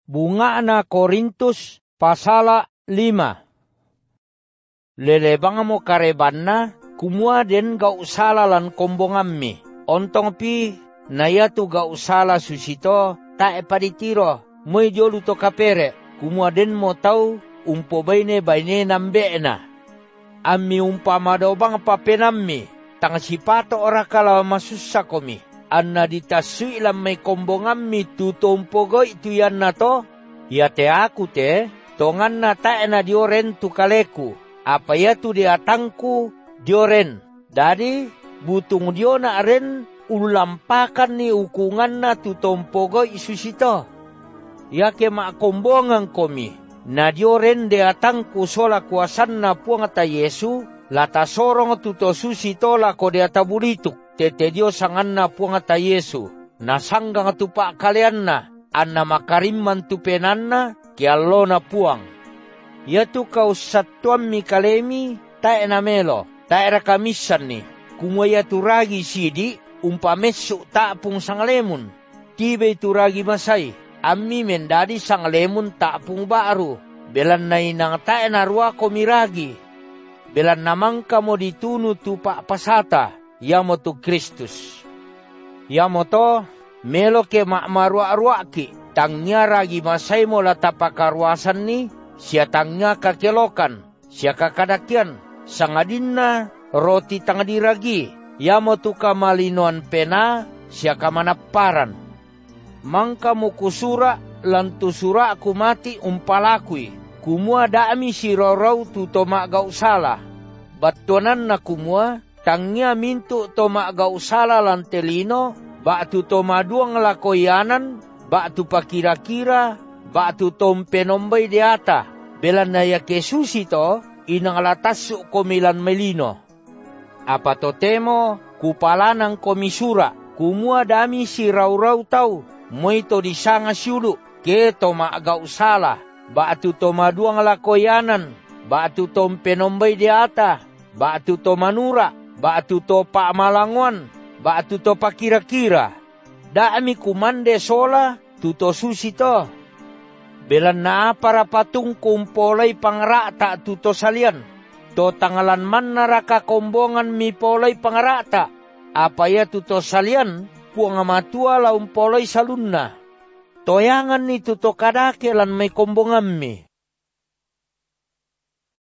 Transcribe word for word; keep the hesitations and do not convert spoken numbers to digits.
Bunga na Korintus pasala lima. Lelebang mo kareban na, kumua den gau sala lan kombongammi. Ontong pi, nayatu gau sala susito, tae paditiro, moy jolu to kapere, kumua den mo tau, umpo baine baine nambe na. Ammi umpama daw bang papenammi, tang sipato ora kala masussa komi. Anna ditasui lam may kombongammi tutompogo ituyan na to, yate aku te, tongan na tae na dioren tu kaleku, apa ya tu diatangku dioren. Dari butung dio na aren ulampakan ni ukungan na tutompogo isusito. Yake makombongan komi, na dioren diatangku sola kuasan na puangata Yesu, lata sorong tuto susito la ko diatabulituk. Tete dio sangan na puangata Yesu, nasanggang tupa kalian na, anna makarimman tupenan na, kiallo na puang. Yatu kau satuan mi kalemi, tae na melo, tae rakamisan ni, kumaya turagi sidi, umpamesu taapung sanglemun, tibe turagi masay, ammi mendadi sanglemun taapung baru, belan na inang tae na ruwa komiragi, belan namang kamo ditunu tupa pasata, yamo tu Kristus. Yamo to, melo ke makmarua-arua ki, tangnya ragi masay mo latapakarwasan ni, siya tangnya kakelokan, siya kakadakian, sangadin na roti tangadiragi, yamo tu kamalinuan pena, siya kamanaparan. Mangka mo kusura, lantusura aku mati umpalakui, kumua daami si rorau tu tomak gau salah, batuanan na kumua, tangnya mintu toma gau sala lantelino, batu toma duang lakoyanan, batu pakira-kira, batu tom penombay deata, belan na ya kesusito, inang latasuk komilan melino. Apa to temo, kupalanang komisura, kumua dami si raw-raw tau, moito disanga siulu, ke toma gau sala, batu toma duang lakoyanan, batu tom penombay deata, batu toma nura, batu to pa malanguan, batu to pa kira-kira. Daami kumande sola, tuto susito. Belan na para patung kumpolay pangrata tuto salian. To tangalan man naraka kombongan mi polay pangrata. Apa ya tuto salian, puang amatua laum polay salunna. Toyangan ni tuto kadake lan may kombongan mi.